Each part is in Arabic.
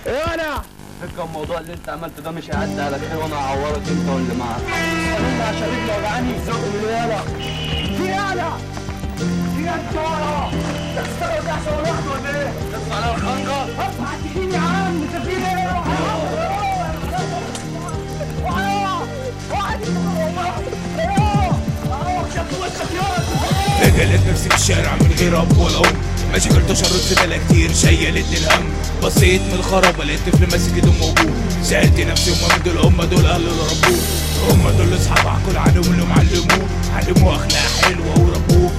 ايه انا فكرة الموضوع اللي انت عملته ده مش هيعدي على خير، وانا هعورك انت واللي معاك. انت عشان رجلي وجعاني زق من يالا في يالا في انت ورا تشتغل ده عشان لوحده ولا ايه؟ تدفع على الخنجر. ارفع التخين يا عم انت في ايه؟ لقيت نفسي في الشارع من غير اب ولا ام، مشاكل تشرد زبالة كتير شيلتني الهم. بصيت من الخرابة لقيت طفل ماسك ايده موجود، سألت نفسي هم دول اهل اللي ربوه، هم دول اصحاب عقل عنهم اللي علموه اخلاق حلوة وربوه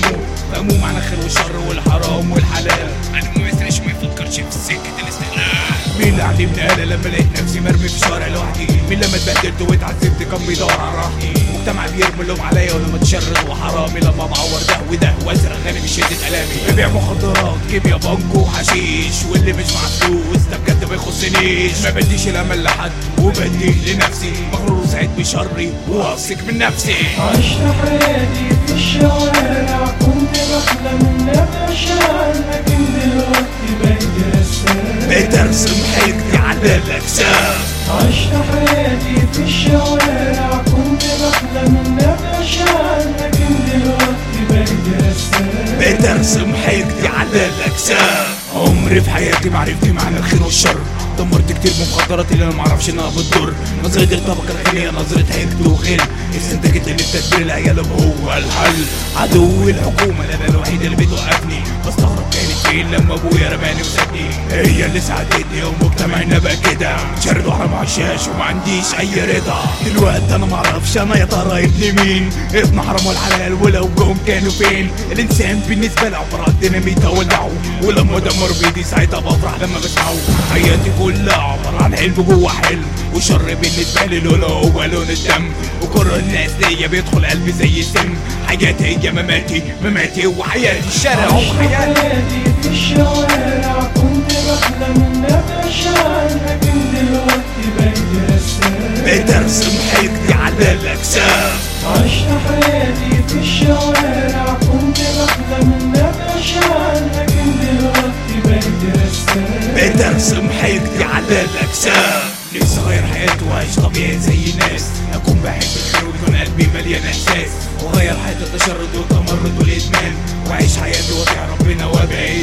فهموه معنى الخير والشر والحرام والحلال. علموه يسرش ما يفكرش في سكة الاستغلال. مين اللي علمني انا لما لقيت نفسي مرمي في الشارع لوحدي؟ مين لما اتبهدلت واتعذبت كان بيدور على راحتي؟ مجتمع بيرمي اللوم عليا وانا متشرد وحرامي، لما بعور ده وده وازرق غني من شدة الامي. ببيع مخدرات كيميا بانكو وحشيش، واللي مش مع فلوس ده بجد ما يخصنيش. ما بديش الامل لحد وبديه لنفسي، مغرور وسعيد بشري واثق من نفسي. عشت حياتي في الشوارع، كنت بحلم ان ابقى شاعر، لكن دلوقتي بقيت رسام، بقيت ارسم حياتي على الاجسام. عشت حياتي في الشوارع، كنت بحلم ان ابقى شاعر، لكن دلوقتي بقيت رسام، بقيت ارسم حياتي على الاجسام. عمري في حياتي معرفتي معنى الخير والشر، دمرت كتير بمخدرات اللي انا معرفش انها بتضر. نظرة الطبقة الغنية نظرة حقد وغل، استنتجت ان التدبير العيال هو الحل. عدو الحكومة انا الوحيد اللي بتوقفني، بستغرب كانت فين لما ابويا رماني وسابني. هي اللي ساعدتني ومجتمعنا بقى كده شرد وحرام عشاش وما عنديش اي رضا. دلوقتي انا معرفش انا يا ترى ابن مين، ابن حرام والحلال ولو جم كانوا فين. الانسان بالنسبة لي عبارة عن ديناميت اولعه، ولما دمر بيدي ساعتها بفرح لما بسمعه. حياتي كلها عبارة عن حلم جوه حلم، والشر بالنسبة لي لونه هو لون الدم، وكره الناس ليا بيدخل قلبي زي سم. حياتي هي مماتي وحياتي الشارع وحياتي في الشوارع، كنت بحلم ان ابقى شاعر، لكن دلوقتي بقيت رسام، بقيت ارسم حياتي على الاجسام. عشت حياتي في الشوارع، كنت بحلم ان ابقى شاعر، لكن دلوقتي بقيت رسام، بقيت ارسم حياتي على الاجسام. نفسي اغير حياتي واعيش طبيعي زي الناس، اكون بحب الخير ويكون قلبي مليان احساس، واغير حياة التشرد والتمرد والادمان، واعيش حياتي واطيع ربنا وابقى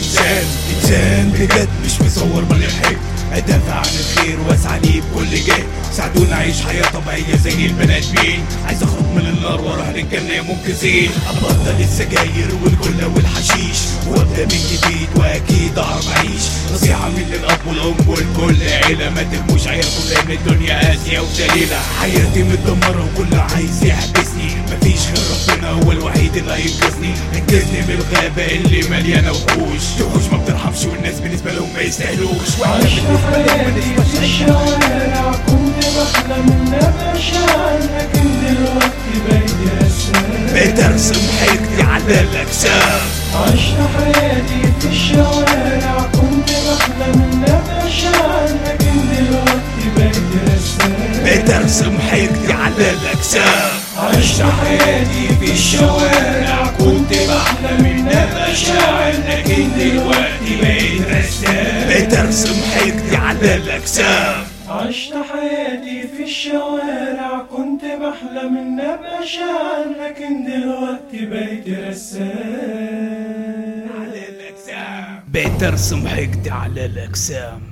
انسان بجد مش مصور بل الحب. ادافع عن الخير واسعى ليه بكل جهد، ساعدوني اعيش حياة طبيعية زي البني ادمين. عايز اخرج من النار واروح للجنة يا منقذين، ابطل السجاير والجلة والحشيش وابدا من جديد واكيد اعرف اعيش. نصيحة من الاب والام والكل عيلة، ما تهموش عيالكم لان الدنيا قاسية وذليلة. حياتي متدمرة وكل عايز يحبسني، مفيش غير ربنا هو الوحيد اللي هينقذني. انقذني من الغابة اللي مليانة وحوش ما بترحمش والناس بالنسبة لهم ما يستاهلوش. عشت حياتي في الشوارع، كنت بحلم ان ابقى شاعر، لكن دلوقتي بقيت رسام، بقيت ارسم حياتي على الاجسام. عشت حياتي في الشوارع، كنت بحلم ان ابقى شاعر، لكن دلوقتي بقيت رسام، بقيت ارسم حياتي على الاجسام. عشت حياتي في الشوارع، كنت بحلم ان ابقى شاعر، لكن دلوقتي بقيت رسام، بقيت ارسم حياتي على الاجسام. عشت حياتي في الشوارع، كنت بحلم ان ابقى شاعر، لكن دلوقتي بقيت رسام على الاجسام. بقيت ارسم حياتي على الاجسام.